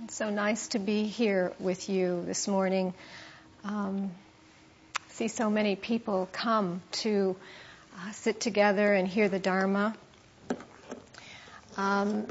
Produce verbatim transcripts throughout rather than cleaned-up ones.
It's so nice to be here with you this morning. Um, see so many people come to uh, sit together and hear the Dharma. Um,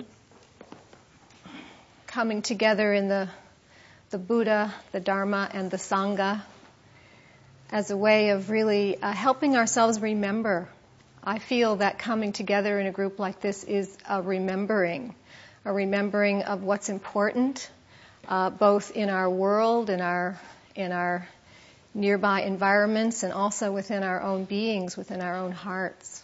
coming together in the the Buddha, the Dharma, and the Sangha as a way of really uh, helping ourselves remember. I feel that coming together in a group like this is a remembering, a remembering of what's important, uh, both in our world, in our in our nearby environments, and also within our own beings, within our own hearts.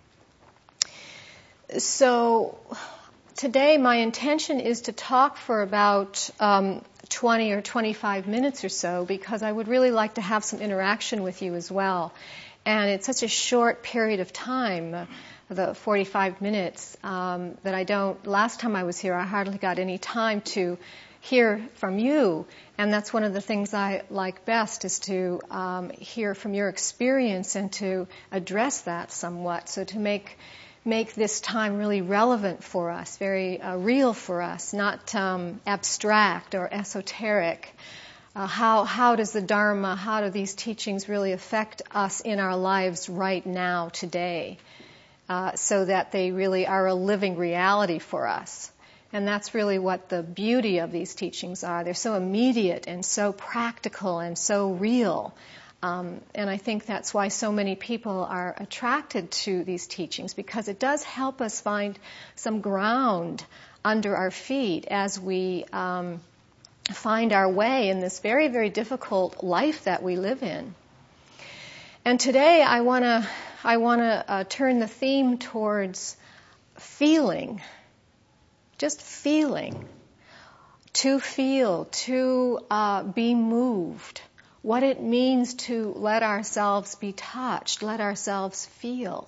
So today my intention is to talk for about um, twenty or twenty-five minutes or so, because I would really like to have some interaction with you as well. And it's such a short period of time, uh, the forty-five minutes, um, that I don't, last time I was here, I hardly got any time to hear from you. And that's one of the things I like best, is to um, hear from your experience and to address that somewhat. So to make make this time really relevant for us, very uh, real for us, not um, abstract or esoteric. Uh, how how does the Dharma, how do these teachings really affect us in our lives right now, today, uh, so that they really are a living reality for us? And that's really what the beauty of these teachings are. They're so immediate and so practical and so real. Um, and I think that's why so many people are attracted to these teachings, because it does help us find some ground under our feet as we um, find our way in this very, very difficult life that we live in. And today I want to I want to uh, turn the theme towards feeling, just feeling, to feel, to uh, be moved, what it means to let ourselves be touched, let ourselves feel.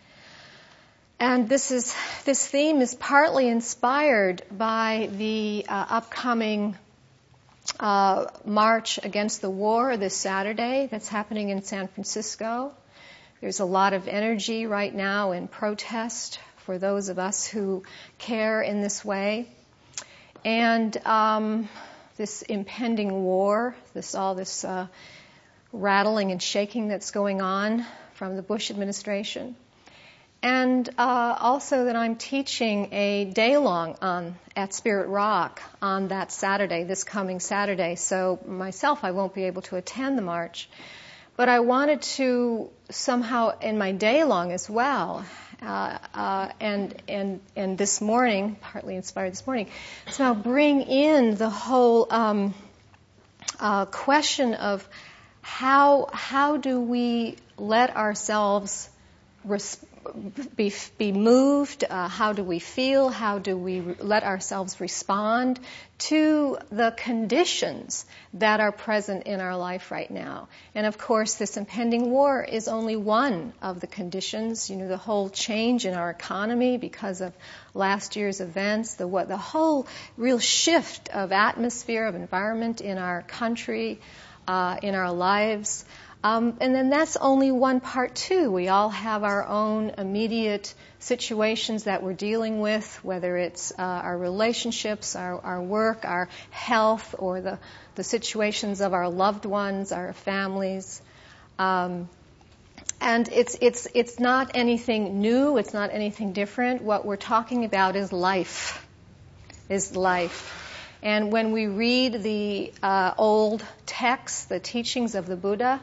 And this is this theme is partly inspired by the uh, upcoming Uh, march against the war this Saturday that's happening in San Francisco. There's a lot of energy right now in protest for those of us who care in this way. And um, this impending war, this all this uh, rattling and shaking that's going on from the Bush administration. And uh, also that I'm teaching a day-long on at Spirit Rock on that Saturday, this coming Saturday. So myself, I won't be able to attend the march. But I wanted to somehow, in my day-long as well, uh, uh, and and and this morning, partly inspired this morning, somehow bring in the whole um, uh, question of how how do we let ourselves respond. Be, be moved, uh, how do we feel, how do we re- let ourselves respond to the conditions that are present in our life right now. And of course, this impending war is only one of the conditions. You know, the whole change in our economy because of last year's events, the what the whole real shift of atmosphere, of environment in our country, uh, in our lives. Um, and then that's only one part, too. We all have our own immediate situations that we're dealing with, whether it's uh, our relationships, our, our work, our health, or the, the situations of our loved ones, our families. Um, and it's, it's, it's not anything new. It's not anything different. What we're talking about is life, is life. And when we read the uh, old texts, the teachings of the Buddha,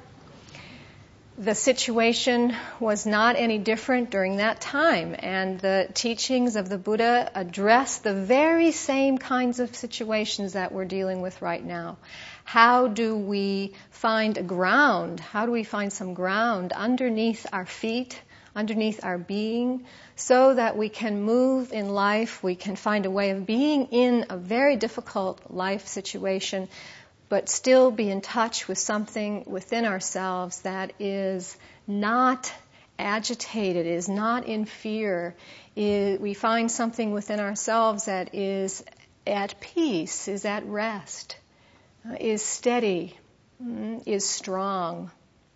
the situation was not any different during that time, and the teachings of the Buddha address the very same kinds of situations that we're dealing with right now. How do we find a ground? How do we find some ground underneath our feet, underneath our being, so that we can move in life, we can find a way of being in a very difficult life situation, but still be in touch with something within ourselves that is not agitated, is not in fear. Is, we find something within ourselves that is at peace, is at rest, uh, is steady, mm, is strong.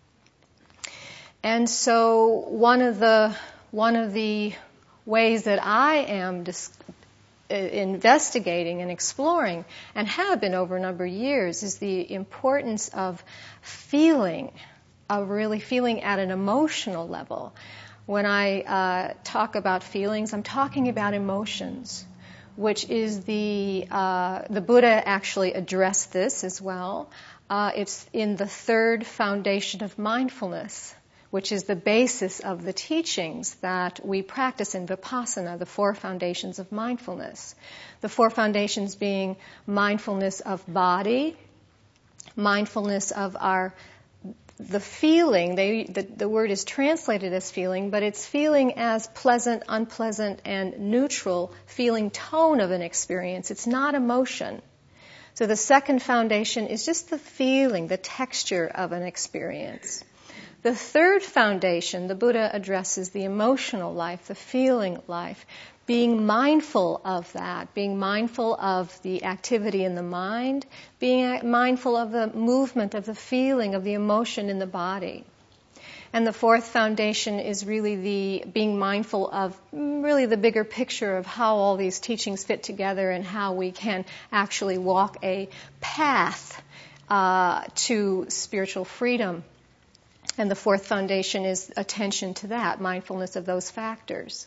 And so one of the one of the ways that I am dis- investigating and exploring, and have been over a number of years, is the importance of feeling, of really feeling at an emotional level. When I uh, talk about feelings, I'm talking about emotions, which is the, uh, the Buddha actually addressed this as well. Uh, it's in the third foundation of mindfulness, which is the basis of the teachings that we practice in Vipassana, the four foundations of mindfulness. The four foundations being mindfulness of body, mindfulness of our the feeling. They, the, the word is translated as feeling, but it's feeling as pleasant, unpleasant, and neutral feeling tone of an experience. It's not emotion. So the second foundation is just the feeling, the texture of an experience. The third foundation, the Buddha addresses the emotional life, the feeling life, being mindful of that, being mindful of the activity in the mind, being mindful of the movement, of the feeling, of the emotion in the body. And the fourth foundation is really the being mindful of really the bigger picture of how all these teachings fit together and how we can actually walk a path uh, to spiritual freedom. And the fourth foundation is attention to that, mindfulness of those factors.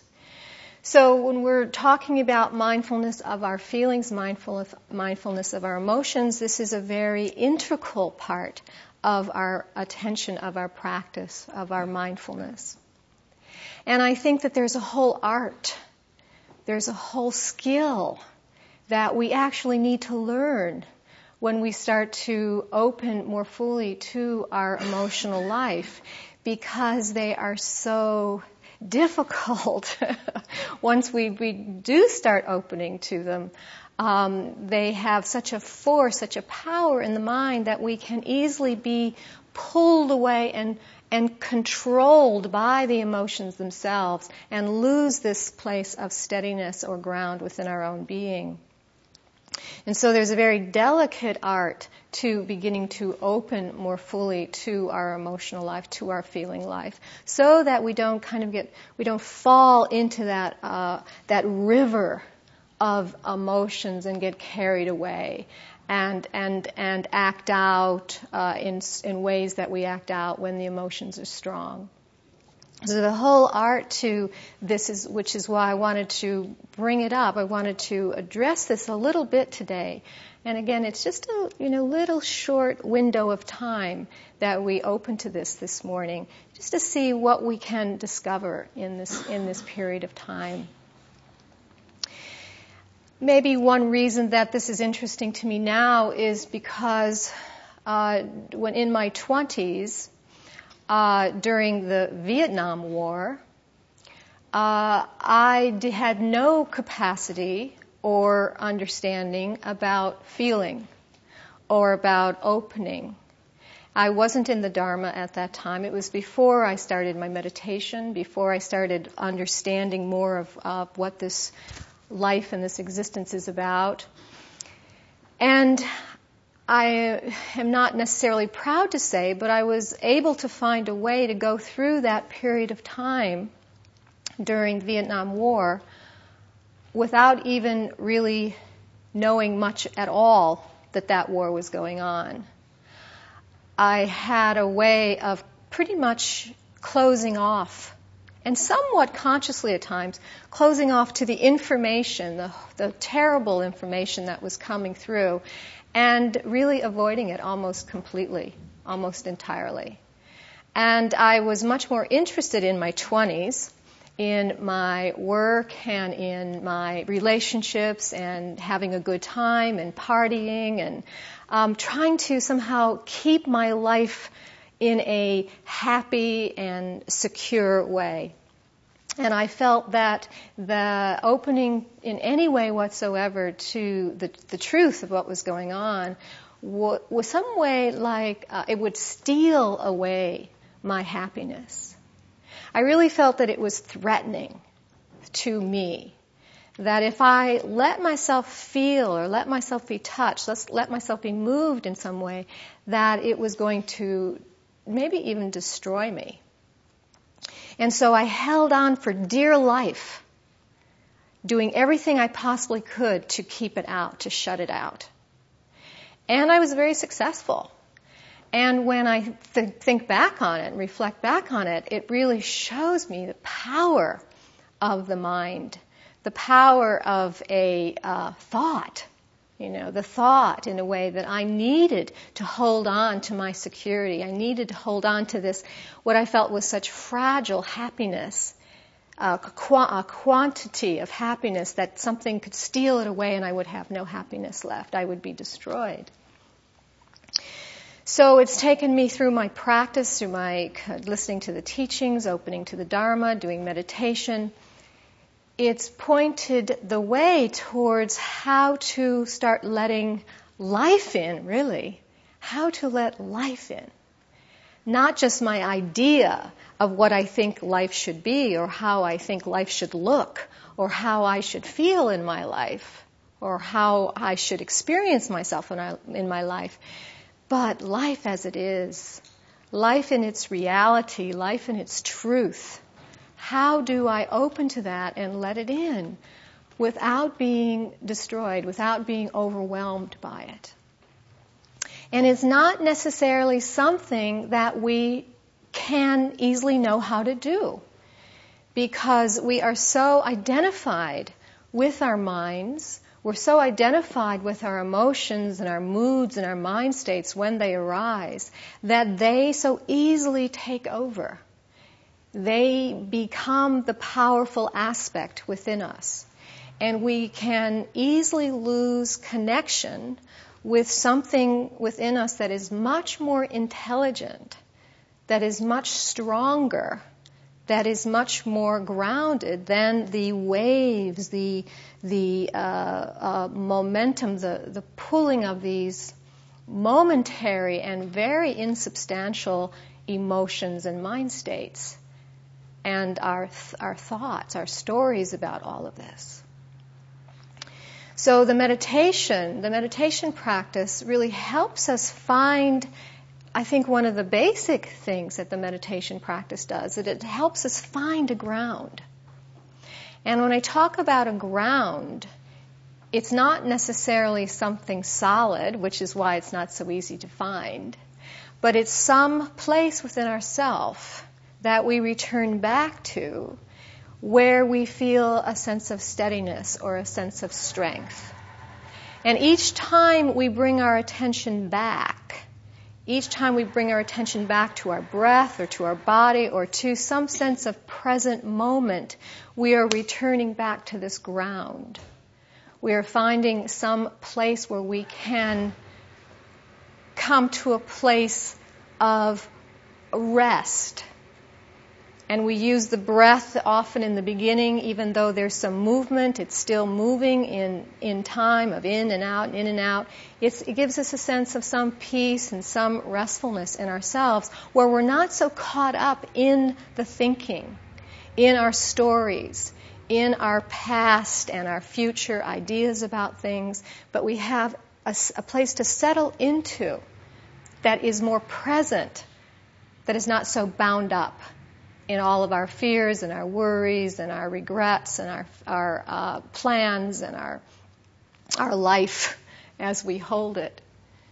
So when we're talking about mindfulness of our feelings, mindfulness, mindfulness of our emotions, this is a very integral part of our attention, of our practice, of our mindfulness. And I think that there's a whole art, there's a whole skill that we actually need to learn when we start to open more fully to our emotional life, because they are so difficult. Once we, we do start opening to them, um, they have such a force, such a power in the mind that we can easily be pulled away and and controlled by the emotions themselves and lose this place of steadiness or ground within our own being. And so there's a very delicate art to beginning to open more fully to our emotional life, to our feeling life, so that we don't kind of get, we don't fall into that uh, that river of emotions and get carried away and and and act out uh, in in ways that we act out when the emotions are strong. So the whole art to this is, which is why I wanted to bring it up. I wanted to address this a little bit today. And again, it's just a you know little short window of time that we open to this this morning, just to see what we can discover in this in this period of time. Maybe one reason that this is interesting to me now is because uh, when in my twenties, Uh, during the Vietnam War, uh, I d- had no capacity or understanding about feeling or about opening. I wasn't in the Dharma at that time. It was before I started my meditation, before I started understanding more of uh, what this life and this existence is about. And I am not necessarily proud to say, but I was able to find a way to go through that period of time during the Vietnam War without even really knowing much at all that that war was going on. I had a way of pretty much closing off, and somewhat consciously at times, closing off to the information, the, the terrible information that was coming through, and really avoiding it almost completely, almost entirely. And I was much more interested in my twenties, in my work and in my relationships and having a good time and partying and um, trying to somehow keep my life in a happy and secure way. And I felt that the opening in any way whatsoever to the, the truth of what was going on w- was some way like uh, it would steal away my happiness. I really felt that it was threatening to me, that if I let myself feel or let myself be touched, let's let myself be moved in some way, that it was going to maybe even destroy me. And so I held on for dear life doing everything I possibly could to keep it out, to shut it out. And I was very successful. And when I th- think back on it and reflect back on it, it really shows me the power of the mind, the power of a uh, thought, you know, the thought in a way that I needed to hold on to my security. I needed to hold on to this, what I felt was such fragile happiness, uh, a, qu- a quantity of happiness that something could steal it away and I would have no happiness left. I would be destroyed. So it's taken me through my practice, through my listening to the teachings, opening to the Dharma, doing meditation. It's pointed the way towards how to start letting life in, really. How to let life in. Not just my idea of what I think life should be, or how I think life should look, or how I should feel in my life, or how I should experience myself in, I, in my life. But life as it is, life in its reality, life in its truth. How do I open to that and let it in without being destroyed, without being overwhelmed by it? And it's not necessarily something that we can easily know how to do, because we are so identified with our minds. We're so identified with our emotions and our moods and our mind states when they arise that they so easily take over. They become the powerful aspect within us. And we can easily lose connection with something within us that is much more intelligent, that is much stronger, that is much more grounded than the waves, the the uh, uh, momentum, the, the pulling of these momentary and very insubstantial emotions and mind states, and our th- our thoughts, our stories about all of this. So the meditation, the meditation practice really helps us find, I think one of the basic things that the meditation practice does, that it helps us find a ground. And when I talk about a ground, it's not necessarily something solid, which is why it's not so easy to find, but it's some place within ourselves that we return back to where we feel a sense of steadiness or a sense of strength. And each time we bring our attention back, each time we bring our attention back to our breath or to our body or to some sense of present moment, we are returning back to this ground. We are finding some place where we can come to a place of rest. And we use the breath often in the beginning, even though there's some movement, it's still moving in, in time of in and out, in and out. It's, it gives us a sense of some peace and some restfulness in ourselves where we're not so caught up in the thinking, in our stories, in our past and our future ideas about things, but we have a, a place to settle into that is more present, that is not so bound up in all of our fears and our worries and our regrets and our our uh, plans and our our life as we hold it.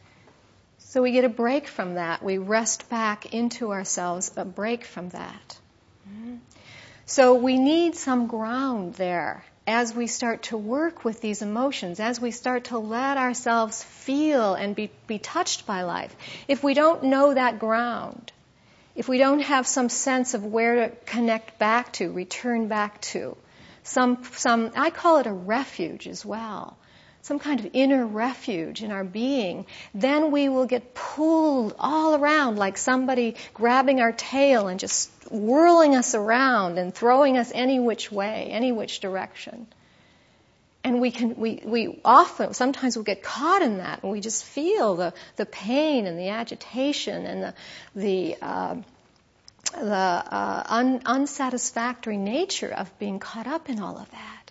So we get a break from that. We rest back into ourselves, a break from that. Mm-hmm. So we need some ground there as we start to work with these emotions, as we start to let ourselves feel and be, be touched by life. If we don't know that ground, if we don't have some sense of where to connect back to, return back to, some, some, I call it a refuge as well, some kind of inner refuge in our being, then we will get pulled all around like somebody grabbing our tail and just whirling us around and throwing us any which way, any which direction. And we can, we, we often, sometimes we'll get caught in that, and we just feel the, the pain and the agitation and the, the, uh, the uh, un, unsatisfactory nature of being caught up in all of that.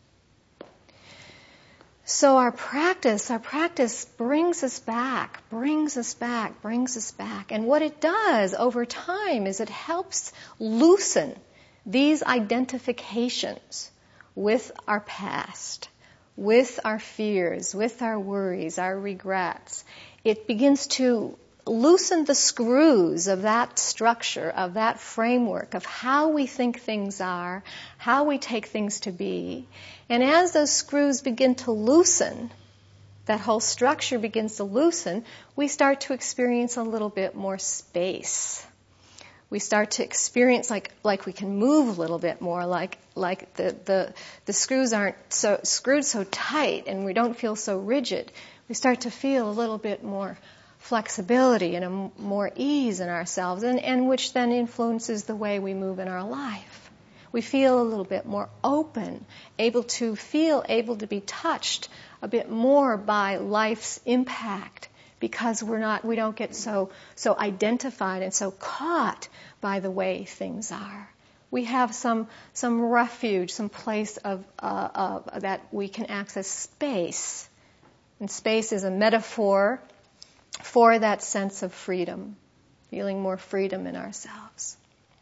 So our practice, our practice brings us back, brings us back, brings us back. And what it does over time is it helps loosen these identifications with our past, with our fears, with our worries, our regrets, it begins to loosen the screws of that structure, of that framework, of how we think things are, how we take things to be. And as those screws begin to loosen, that whole structure begins to loosen, we start to experience a little bit more space. We start to experience like like we can move a little bit more, like like the, the, the screws aren't so screwed so tight and we don't feel so rigid. We start to feel a little bit more flexibility and a m- more ease in ourselves, and, and which then influences the way we move in our life. We feel a little bit more open, able to feel, able to be touched a bit more by life's impact, because we're not, we don't get so so identified and so caught by the way things are. We have some some refuge, some place of, uh, of that we can access space, and space is a metaphor for that sense of freedom, feeling more freedom in ourselves.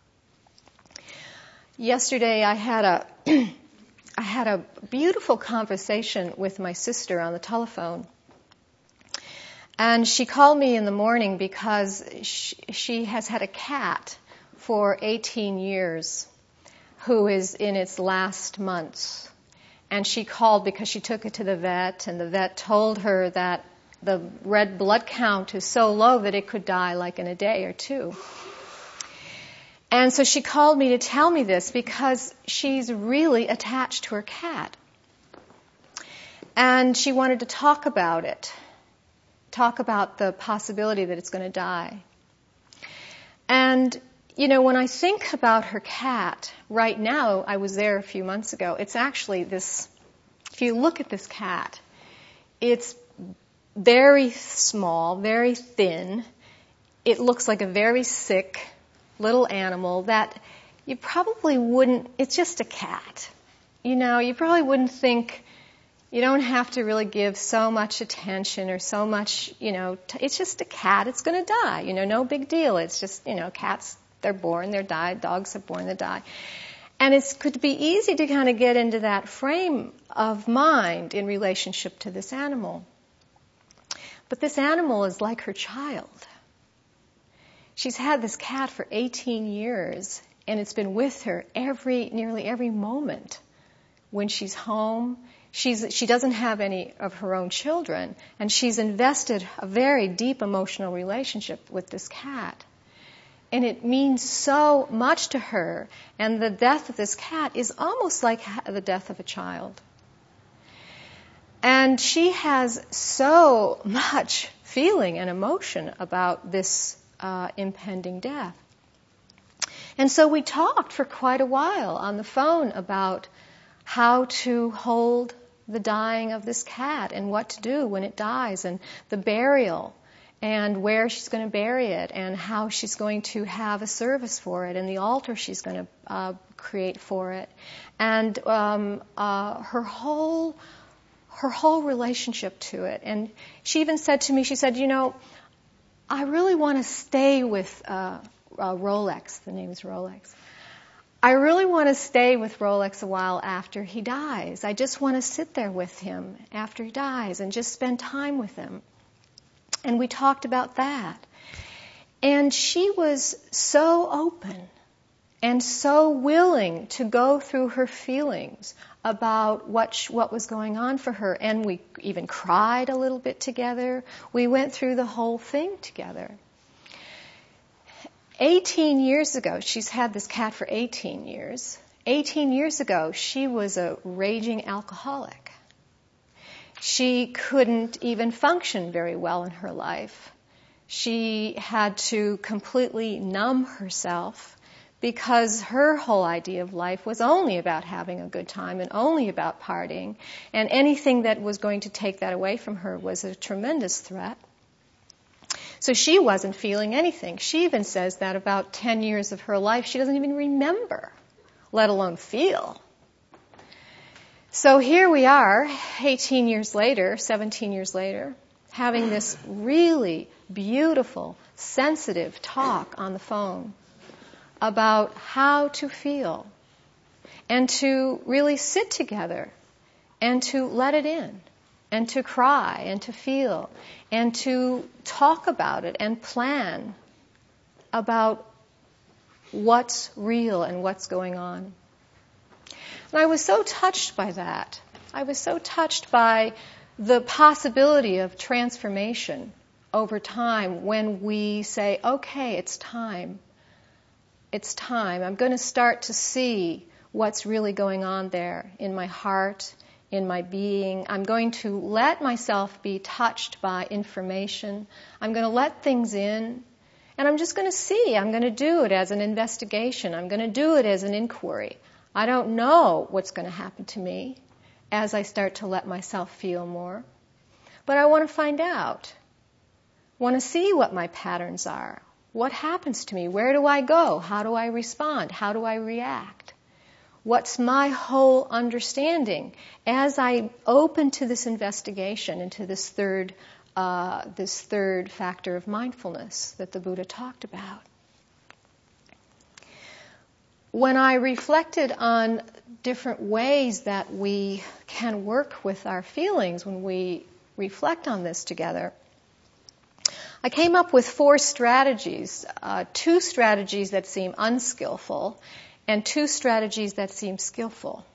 Yesterday I had a I had a beautiful conversation with my sister on the telephone. And she called me in the morning because she, she has had a cat for eighteen years who is in its last months. And she called because she took it to the vet, and the vet told her that the red blood count is so low that it could die like in a day or two. And so she called me to tell me this because she's really attached to her cat. And she wanted to talk about it, talk about the possibility that it's going to die. And, you know, when I think about her cat, right now, I was there a few months ago, it's actually this, if you look at this cat, it's very small, very thin. It looks like a very sick little animal that you probably wouldn't, it's just a cat. You know, you probably wouldn't think, you don't have to really give so much attention or so much, you know, t- it's just a cat, it's going to die, you know, no big deal. It's just, you know, cats, they're born, they die, dogs are born, they die. And it could be easy to kind of get into that frame of mind in relationship to this animal. But this animal is like her child. She's had this cat for eighteen years, and it's been with her every, nearly every moment. When she's home, she's, she doesn't have any of her own children, and she's invested a very deep emotional relationship with this cat. And it means so much to her, and the death of this cat is almost like the death of a child. And she has so much feeling and emotion about this uh, impending death. And so we talked for quite a while on the phone about how to hold the dying of this cat and what to do when it dies, and the burial, and where she's going to bury it, and how she's going to have a service for it, and the altar she's going to uh, create for it, and um, uh, her whole her whole relationship to it. And she even said to me, she said, you know, I really want to stay with uh, uh, Rolex. The name is Rolex. I really want to stay with Rolex a while after he dies. I just want to sit there with him after he dies and just spend time with him. And we talked about that. And she was so open and so willing to go through her feelings about what sh- what was going on for her. And we even cried a little bit together. We went through the whole thing together. eighteen years ago, she's had this cat for eighteen years. eighteen years ago, she was a raging alcoholic. She couldn't even function very well in her life. She had to completely numb herself because her whole idea of life was only about having a good time and only about partying, and anything that was going to take that away from her was a tremendous threat. So she wasn't feeling anything. She even says that about ten years of her life she doesn't even remember, let alone feel. So here we are, eighteen years later, seventeen years later, having this really beautiful, sensitive talk on the phone about how to feel. and to really sit together and to let it in and to cry and to feel and to talk about it and plan about what's real and what's going on. And I was so touched by that. I was so touched by the possibility of transformation over time when we say, okay, it's time. It's time. I'm going to start to see what's really going on there in my heart, in my being. I'm going to let myself be touched by information. I'm going to let things in. And I'm just going to see. I'm going to do it as an investigation. I'm going to do it as an inquiry. I don't know what's going to happen to me as I start to let myself feel more. But I want to find out. I want to see what my patterns are. What happens to me? Where do I go? How do I respond? How do I react? What's my whole understanding as I open to this investigation into this third Uh, this third factor of mindfulness that the Buddha talked about. When I reflected on different ways that we can work with our feelings when we reflect on this together, I came up with four strategies, uh, two strategies that seem unskillful and two strategies that seem skillful.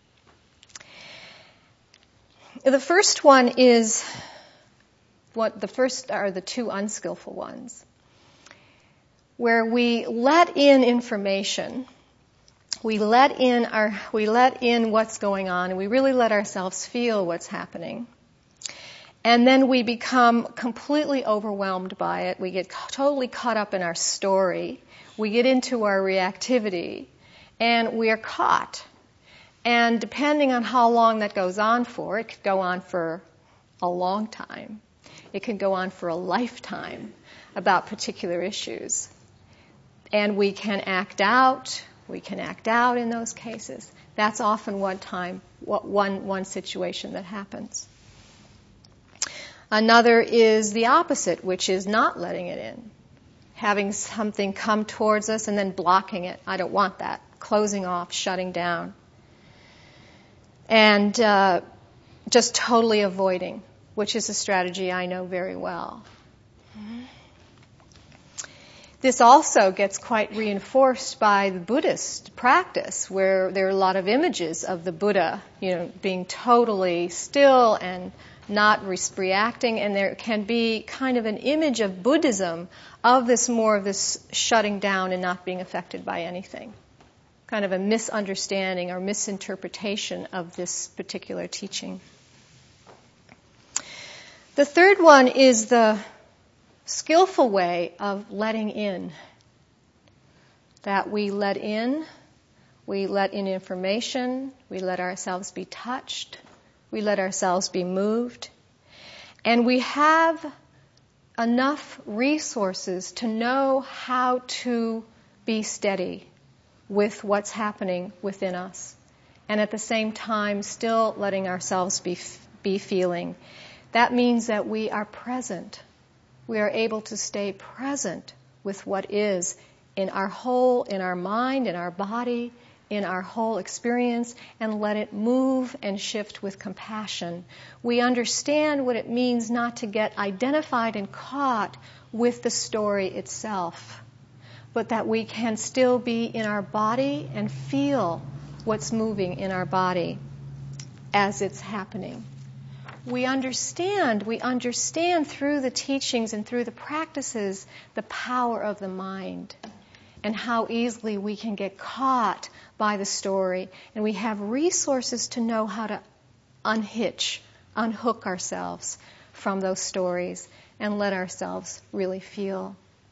The first one is What the first are the two unskillful ones, where we let in information, we let in our, we let in what's going on, and we really let ourselves feel what's happening, and then we become completely overwhelmed by it. We get totally caught up in our story. We get into our reactivity, and we are caught. And depending on how long that goes on for, it could go on for a long time. It can go on for a lifetime about particular issues. And we can act out. We can act out in those cases. That's often one time, one, one situation that happens. Another is the opposite, which is not letting it in. Having something come towards us and then blocking it. I don't want that. Closing off, shutting down. And uh, just totally avoiding, which is a strategy I know very well. This also gets quite reinforced by the Buddhist practice, where there are a lot of images of the Buddha, you know, being totally still and not re- reacting, and there can be kind of an image of Buddhism of this more of this shutting down and not being affected by anything. Kind of a misunderstanding or misinterpretation of this particular teaching. The third one is the skillful way of letting in. That we let in, we let in information, we let ourselves be touched, we let ourselves be moved, and we have enough resources to know how to be steady with what's happening within us, and at the same time still letting ourselves be be feeling. That means that we are present. We are able to stay present with what is in our whole, in our mind, in our body, in our whole experience, and let it move and shift with compassion. We understand what it means not to get identified and caught with the story itself, but that we can still be in our body and feel what's moving in our body as it's happening. We understand, we understand through the teachings and through the practices the power of the mind and how easily we can get caught by the story. And we have resources to know how to unhitch, unhook ourselves from those stories and let ourselves really feel.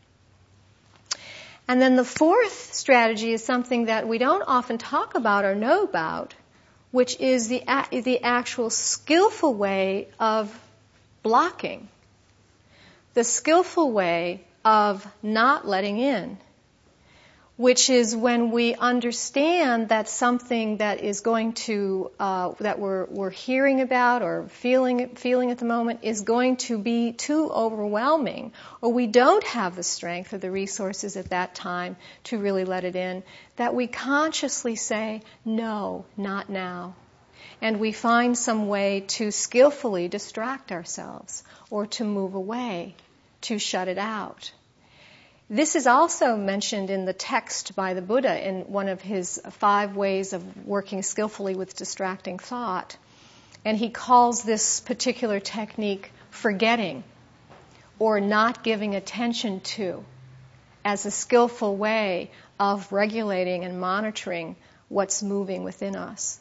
And then the fourth strategy is something that we don't often talk about or know about, which is the the actual skillful way of blocking, the skillful way of not letting in. which is when we understand that something that is going to, uh, that we're, we're hearing about or feeling, feeling at the moment is going to be too overwhelming, or we don't have the strength or the resources at that time to really let it in, that we consciously say, no, not now. And we find some way to skillfully distract ourselves or to move away, to shut it out. This is also mentioned in the text by the Buddha in one of his five ways of working skillfully with distracting thought. And he calls this particular technique forgetting or not giving attention to as a skillful way of regulating and monitoring what's moving within us.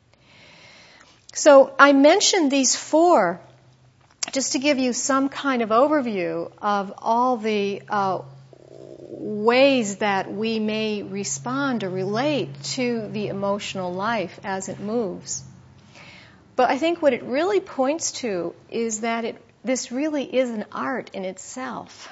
So I mentioned these four just to give you some kind of overview of all the uh, ways that we may respond or relate to the emotional life as it moves. But I think what it really points to is that it, this really is an art in itself.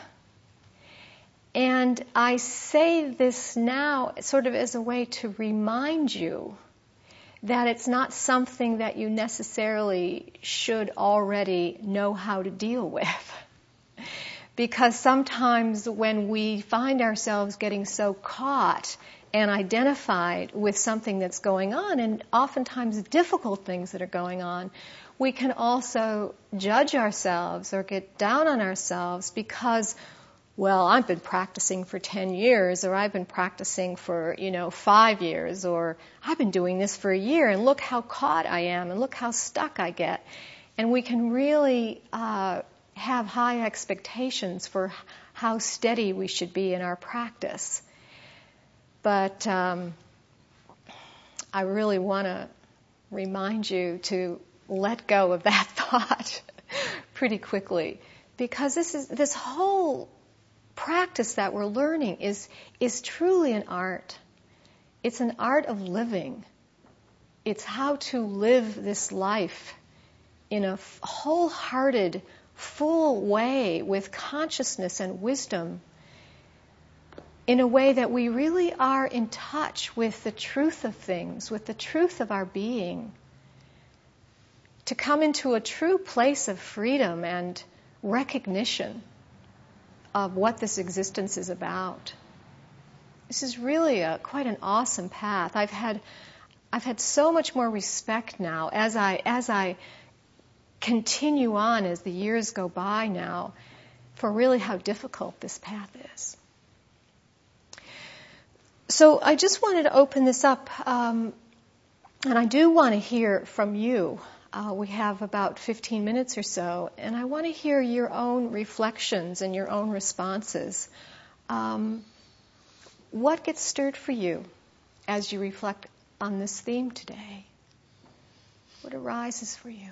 And I say this now sort of as a way to remind you that it's not something that you necessarily should already know how to deal with. Because sometimes when we find ourselves getting so caught and identified with something that's going on, and oftentimes difficult things that are going on, we can also judge ourselves or get down on ourselves because, well, I've been practicing for ten years, or I've been practicing for, you know, five years, or I've been doing this for a year, and look how caught I am, and look how stuck I get. And we can really uh, have high expectations for how steady we should be in our practice. But um, I really want to remind you to let go of that thought pretty quickly, because this is this whole practice that we're learning is is truly an art. It's an art of living. It's how to live this life in a wholehearted, full way with consciousness and wisdom, in a way that we really are in touch with the truth of things, with the truth of our being, to come into a true place of freedom and recognition of what this existence is about. This is really a, quite an awesome path. I've had, I've had so much more respect now as I, as I continue on as the years go by now for really how difficult this path is. So I just wanted to open this up, um, and I do want to hear from you. Uh, we have about fifteen minutes or so, and I want to hear your own reflections and your own responses. Um, what gets stirred for you as you reflect on this theme today? What arises for you?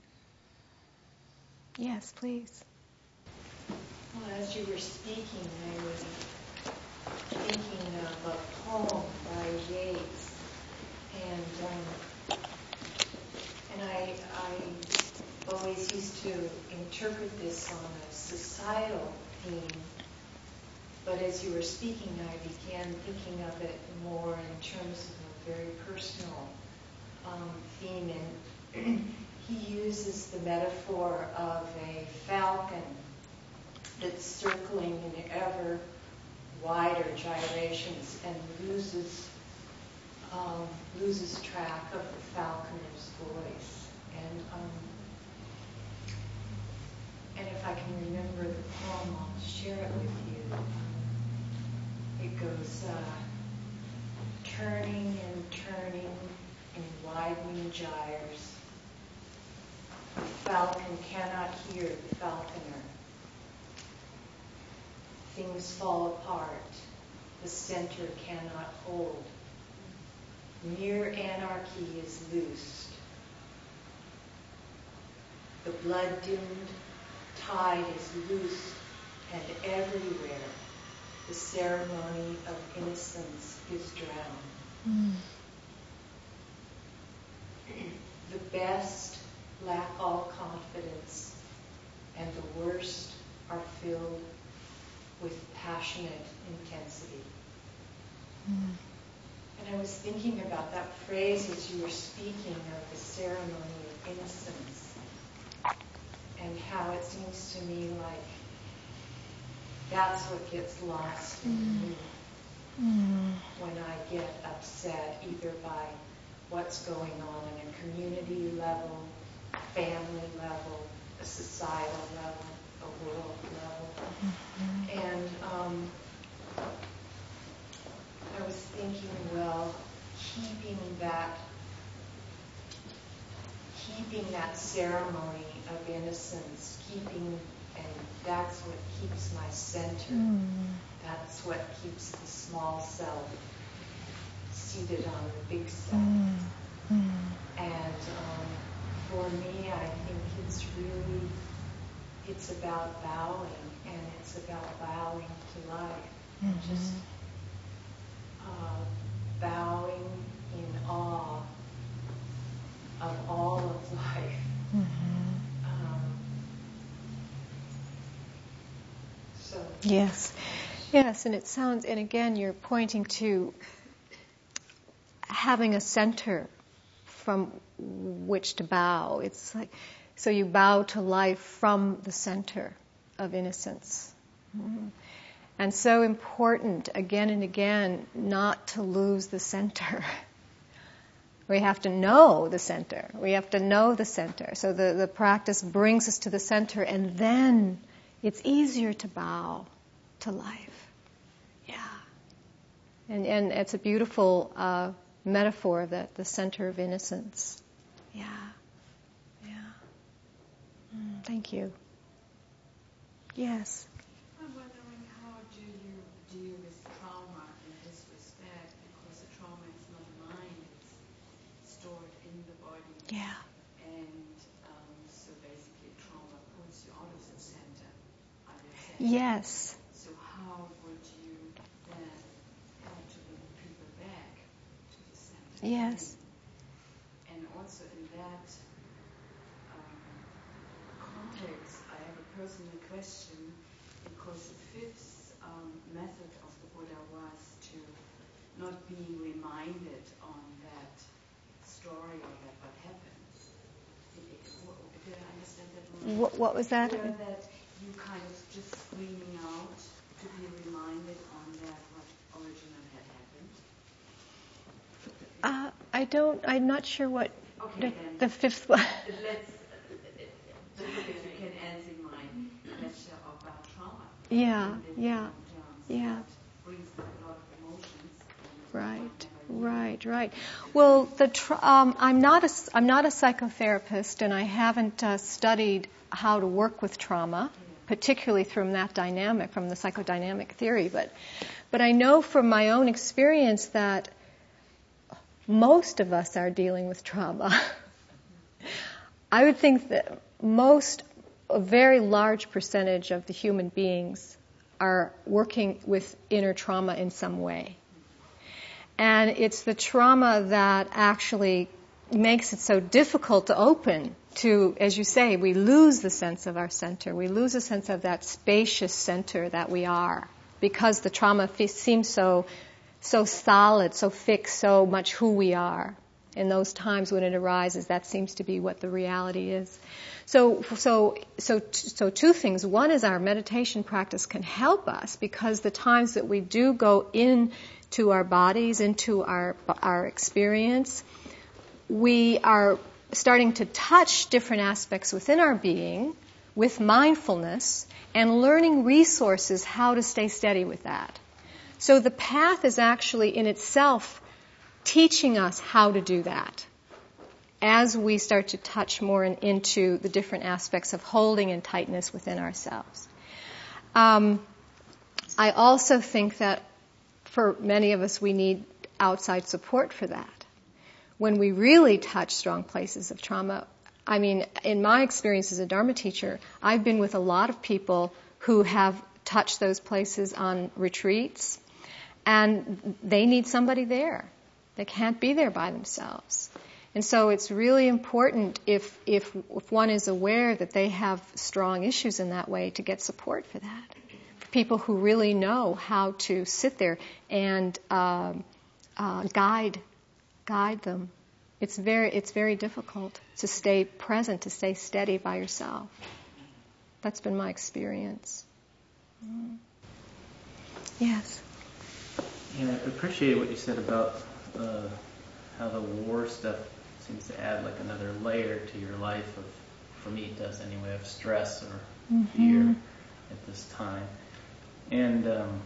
Yes, please. Well, as you were speaking, I was thinking of a poem by Yeats, and um, and I, I always used to interpret this on a societal theme, but as you were speaking, I began thinking of it more in terms of a very personal um, theme, and he uses the metaphor of a falcon that's circling in ever wider gyrations and loses um, loses track of the falconer's voice. And um, and if I can remember the poem, I'll share it with you. It goes uh, turning and turning in widening gyres. The falcon cannot hear the falconer. Things fall apart. The center cannot hold. Mere anarchy is loosed. The blood-dimmed tide is loose, and everywhere the ceremony of innocence is drowned. Mm. The best lack all confidence, and the worst are filled with passionate intensity. And I was thinking about that phrase as you were speaking of the ceremony of innocence, and how it seems to me like that's what gets lost in me Mm. when I get upset, either by what's going on in a community level, family level, a societal level, a world level. Mm-hmm. And um, I was thinking, well, keeping that, keeping that ceremony of innocence, keeping, and that's what keeps my center. Mm. That's what keeps the small self seated on the big self. Mm. Mm. And um, for me, I think it's really, it's about bowing, and it's about bowing to life. Mm-hmm. And just uh, bowing in awe of all of life. Mm-hmm. Um, so Yes. Yes, and it sounds, and again, you're pointing to having a center from which to bow. It's like, so you bow to life from the center of innocence. Mm-hmm. And so important, again and again, not to lose the center. We have to know the center. We have to know the center. So the, the practice brings us to the center, and then it's easier to bow to life. Yeah. And and it's a beautiful uh, metaphor of that, the center of innocence. Yeah. Yeah. Mm, thank you. Yes. I'm wondering, how do you deal with trauma in this respect? Because the trauma is not mine, it's stored in the body. Yeah. And um, so basically trauma pulls you out of the center, I would say. Yes. So how would you then help to bring people back to the center? Yes. And also in that um, context, I have a personal question, because the fifth um, method of the Buddha was to not being reminded on that story or that what happened. Did, it, did I understand that right? What, what was that? Or that you kind of just screaming out to be reminded on that what originally had happened? Uh, I don't, I'm not sure what Okay, the, then. the fifth one. Let's, so if you can answer my question about trauma. Yeah, in yeah, terms yeah. that brings back a lot of emotions. Right, right, right. Well, the tr- um, I'm not a I'm not a psychotherapist, and I haven't uh, studied how to work with trauma, particularly from that dynamic, from the psychodynamic theory. But, but I know from my own experience that most of us are dealing with trauma. I would think that most, a very large percentage of the human beings are working with inner trauma in some way. And it's the trauma that actually makes it so difficult to open to, as you say, we lose the sense of our center. We lose a sense of that spacious center that we are, because the trauma f- seems so so solid, so fixed, so much who we are. In those times when it arises, that seems to be what the reality is. So, so, so, so two things. One is our meditation practice can help us, because the times that we do go into our bodies, into our our experience, we are starting to touch different aspects within our being with mindfulness and learning resources how to stay steady with that. So the path is actually in itself teaching us how to do that as we start to touch more in, into the different aspects of holding and tightness within ourselves. Um, I also think that for many of us, we need outside support for that. When we really touch strong places of trauma, I mean, in my experience as a Dharma teacher, I've been with a lot of people who have touched those places on retreats, and they need somebody there. They can't be there by themselves. And so it's really important, if, if if one is aware that they have strong issues in that way, to get support for that. For people who really know how to sit there and uh, uh, guide guide them. It's very it's very difficult to stay present, to stay steady by yourself. That's been my experience. Mm. Yes. Yeah, I appreciate what you said about uh, how the war stuff seems to add like another layer to your life of, for me it does anyway, of stress or mm-hmm. fear at this time. And um,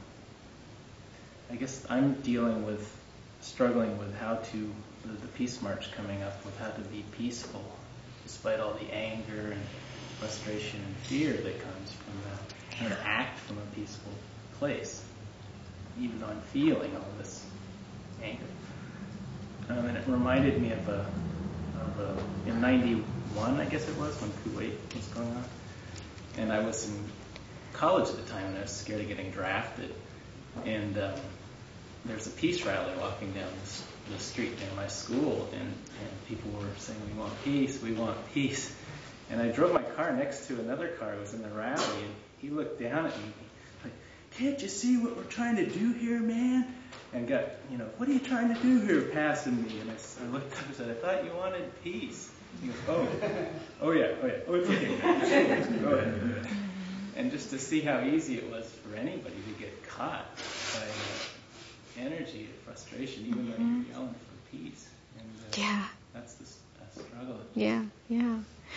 I guess I'm dealing with, struggling with how to, the, the Peace March coming up, with how to be peaceful despite all the anger and frustration and fear that comes from that, how to act from a peaceful place, even though I'm feeling all this anger. Um, and it reminded me of a, of a, in ninety-one, I guess it was, when Kuwait was going on. And I was in college at the time, and I was scared of getting drafted. And um, there's a peace rally walking down this, the street near my school, and, and people were saying, "We want peace, we want peace." And I drove my car next to another car who was in the rally, and he looked down at me, like, "Can't you see what we're trying to do here, man?" And got, you know, "What are you trying to do here, passing me?" And I, I looked up and said, "I thought you wanted peace." He goes, "Oh, oh yeah, oh yeah, oh it's okay. Go ahead." And just to see how easy it was for anybody to get caught by uh, energy and frustration, even mm-hmm. though you're yelling for peace. And uh, yeah, that's the that struggle. Yeah, yeah.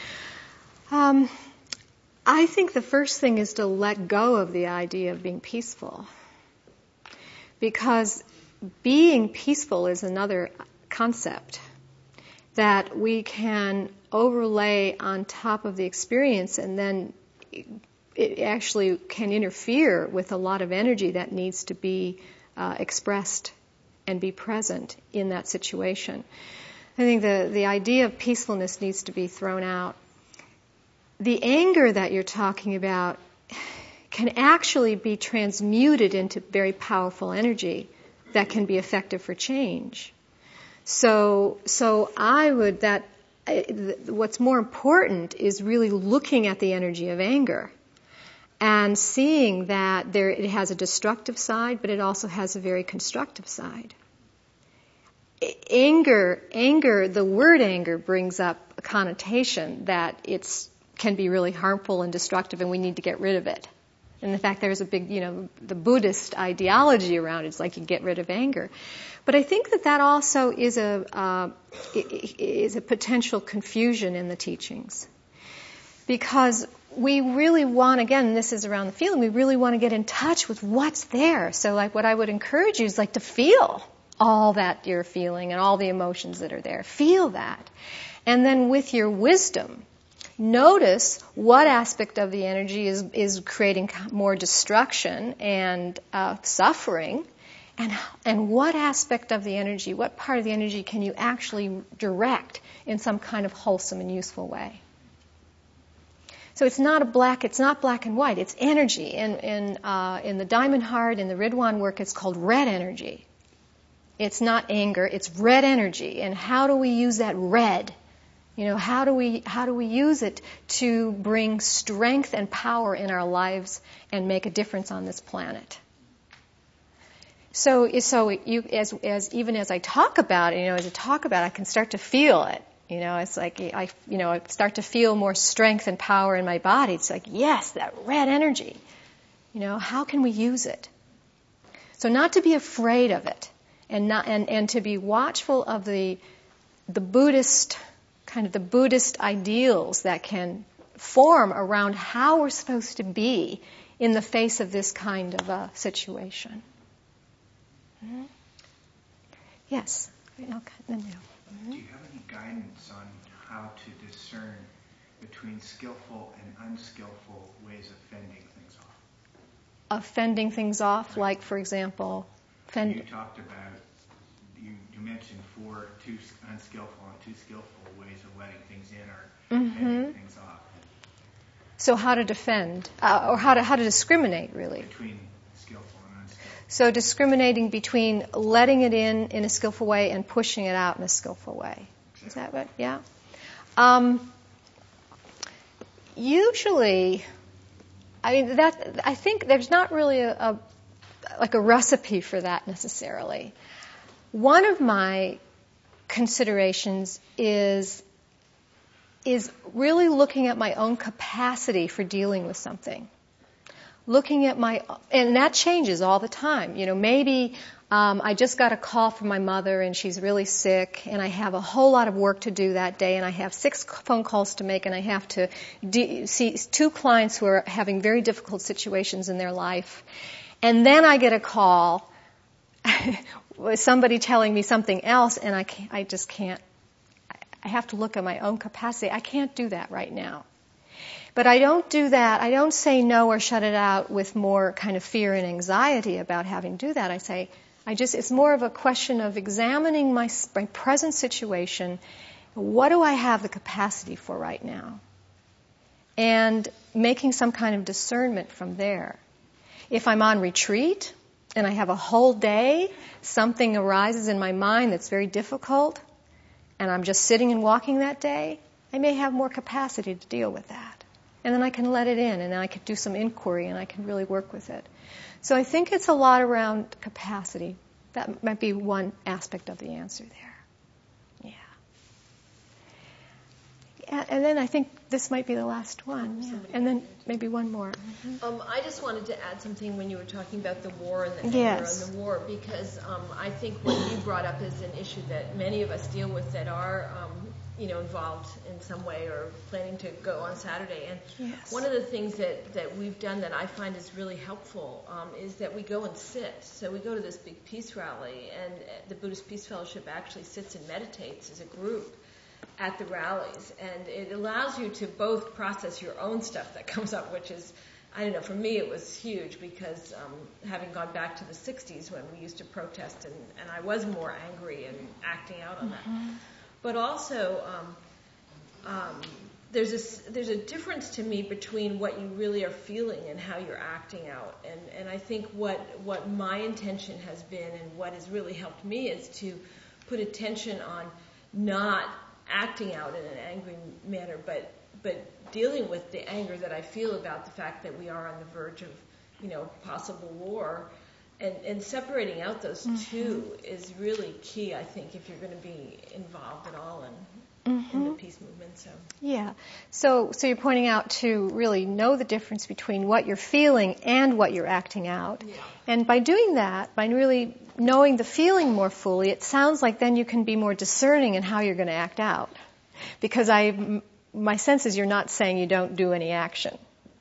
Um, I think the first thing is to let go of the idea of being peaceful, because being peaceful is another concept that we can overlay on top of the experience, and then it actually can interfere with a lot of energy that needs to be uh, expressed and be present in that situation. I think the, the idea of peacefulness needs to be thrown out. The anger that you're talking about can actually be transmuted into very powerful energy that can be effective for change. So, so I would, that, what's more important is really looking at the energy of anger and seeing that there, it has a destructive side, but it also has a very constructive side. Anger, anger, the word anger brings up a connotation that it's can be really harmful and destructive, and we need to get rid of it. And in fact, there's a big, you know, the Buddhist ideology around it. It's like you get rid of anger. But I think that that also is a uh, is a potential confusion in the teachings, because we really want, again, this is around the feeling, we really want to get in touch with what's there. So like what I would encourage you is like to feel all that you're feeling and all the emotions that are there. Feel that. And then with your wisdom, notice what aspect of the energy is, is creating more destruction and uh, suffering, and, and what aspect of the energy, what part of the energy can you actually direct in some kind of wholesome and useful way. So it's not a black, it's not black and white, it's energy. In, in, uh, in the Diamond Heart, in the Ridwan work, it's called red energy. It's not anger, it's red energy. And how do we use that red? You know, how do we how do we use it to bring strength and power in our lives and make a difference on this planet? So, so you, as as even as I talk about it, you know, as I talk about it, I can start to feel it. You know, it's like I, you know, I start to feel more strength and power in my body. It's like, yes, that red energy. You know, how can we use it? So, not to be afraid of it, and not and, and to be watchful of the the Buddhist. kind of the Buddhist ideals that can form around how we're supposed to be in the face of this kind of a situation. Mm-hmm. Yes? Okay. Mm-hmm. Do you have any guidance on how to discern between skillful and unskillful ways of fending things off? Of fending things off, right. Like, for example, fend- You talked about, you, you mentioned four, two unskillful and two skillful ways of letting things in or mm-hmm. fending things off. So how to defend, uh, or how to how to discriminate, really. Between skillful and unskillful. So discriminating between letting it in in a skillful way and pushing it out in a skillful way. Exactly. Is that what? Yeah. Um, usually, I mean, that, I think there's not really a, a like a recipe for that necessarily. One of my considerations is is really looking at my own capacity for dealing with something. Looking at my, and that changes all the time. You know, maybe um, I just got a call from my mother and she's really sick and I have a whole lot of work to do that day and I have six phone calls to make and I have to de- see two clients who are having very difficult situations in their life. And then I get a call with somebody telling me something else and I can't, I just can't, I have to look at my own capacity. I can't do that right now. But I don't do that. I don't say no or shut it out with more kind of fear and anxiety about having to do that. I say, I just, it's more of a question of examining my, my present situation. What do I have the capacity for right now? And making some kind of discernment from there. If I'm on retreat and I have a whole day, something arises in my mind that's very difficult, and I'm just sitting and walking that day, I may have more capacity to deal with that. And then I can let it in, and then I can do some inquiry, and I can really work with it. So I think it's a lot around capacity. That might be one aspect of the answer there. Yeah. And then I think this might be the last one. Yeah. And then maybe one more. Mm-hmm. Um, I just wanted to add something when you were talking about the war and the anger yes. and the war, because um, I think what you brought up is an issue that many of us deal with that are, um, you know, involved in some way or planning to go on Saturday. And yes. one of the things that, that we've done that I find is really helpful um, is that we go and sit. So we go to this big peace rally, and the Buddhist Peace Fellowship actually sits and meditates as a group at the rallies, and it allows you to both process your own stuff that comes up, which is, I don't know, for me it was huge because um, having gone back to the sixties when we used to protest, and, and I was more angry and acting out on mm-hmm. that. But also, um, um, there's a, there's a difference to me between what you really are feeling and how you're acting out. And, and I think what, what my intention has been and what has really helped me is to put attention on not acting out in an angry manner, but but dealing with the anger that I feel about the fact that we are on the verge of, you know, possible war, and, and separating out those mm-hmm. two is really key, I think, if you're going to be involved at all in, mm-hmm. in the peace movement. So yeah, so so you're pointing out to really know the difference between what you're feeling and what you're acting out, yeah. and by doing that, by really knowing the feeling more fully, it sounds like then you can be more discerning in how you're going to act out. Because I, my sense is you're not saying you don't do any action.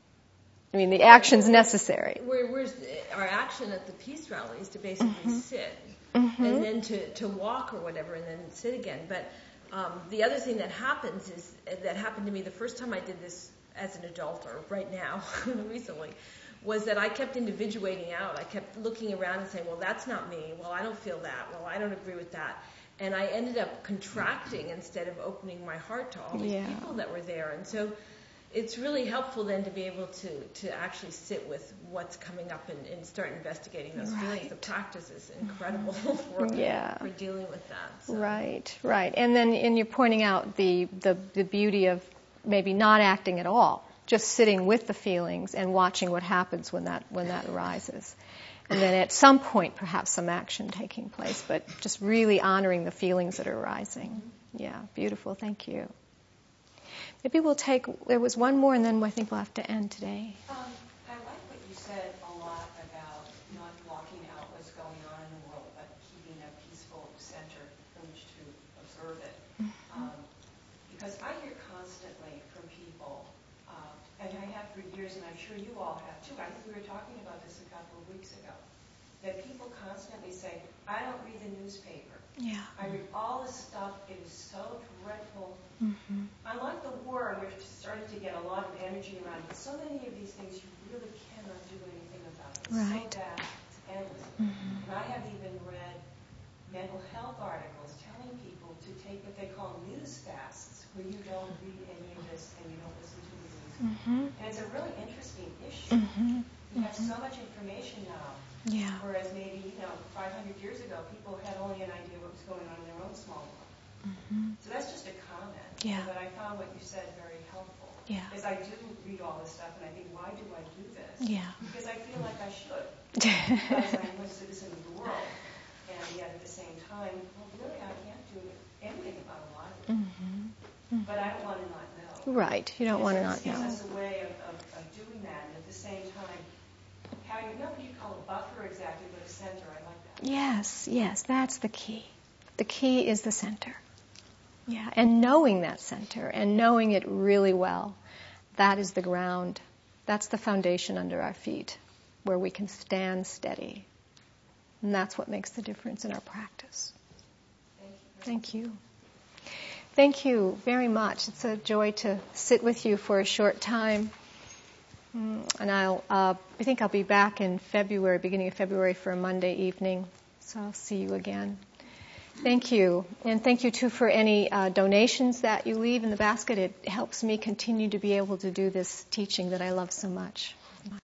I mean, the action's necessary. We're, we're, our action at the peace rally is to basically mm-hmm. sit, mm-hmm. and then to, to walk or whatever, and then sit again. But um, the other thing that happens is, that happened to me the first time I did this as an adult, or right now, recently, was that I kept individuating out. I kept looking around and saying, well, that's not me. Well, I don't feel that. Well, I don't agree with that. And I ended up contracting instead of opening my heart to all these yeah. people that were there. And so it's really helpful then to be able to, to actually sit with what's coming up and, and start investigating those right. feelings. The practice is incredible for, yeah. for dealing with that. So. Right, right. And then and you're pointing out the, the, the beauty of maybe not acting at all. Just sitting with the feelings and watching what happens when that when that arises. And then at some point, perhaps some action taking place, but just really honoring the feelings that are arising. Yeah, beautiful. Thank you. Maybe we'll take, there was one more, and then I think we'll have to end today. Um, I like what you said a lot about not blocking out what's going on in the world, but keeping a peaceful center from which to observe it. Mm-hmm. Um, because I hear constantly from people, uh, and I have for years, and I'm sure you all have too. I think we were talking about this a couple of weeks ago, that people constantly say, I don't read the newspaper. Yeah. I read all this stuff. It is so dreadful. Mm-hmm. Unlike the war, we're starting to get a lot of energy around it. So many of these things you really cannot do anything about. It's right. so bad. It's endless. Mm-hmm. And I have even read mental health articles telling people to take what they call news fasts, where you don't read any of this and you don't listen to the news. Mm-hmm. And it's a really interesting issue. Mm-hmm. We have so much information now. Yeah. Whereas maybe, you know, five hundred years ago, people had only an idea what was going on in their own small world. Mm-hmm. So that's just a comment. Yeah. But I found what you said very helpful. Yeah. Because I do read all this stuff and I think, why do I do this? Yeah. Because I feel like I should. Because I'm a citizen of the world. And yet at the same time, well, really, I can't do anything about a lot of it. Mm-hmm. Mm-hmm. But I don't want to not know. Right. You don't want to This not gives know. us a way of, of, of doing that, and at the same time, having not what you call a buffer exactly, but a center. I like that. Yes, yes, that's the key. The key is the center. Yeah, and knowing that center and knowing it really well, that is the ground. That's the foundation under our feet where we can stand steady. And that's what makes the difference in our practice. Thank you. Thank you. Thank you very much. It's a joy to sit with you for a short time. And I'll, uh, I think I'll be back in February, beginning of February, for a Monday evening. So I'll see you again. Thank you. And thank you, too, for any uh, donations that you leave in the basket. It helps me continue to be able to do this teaching that I love so much.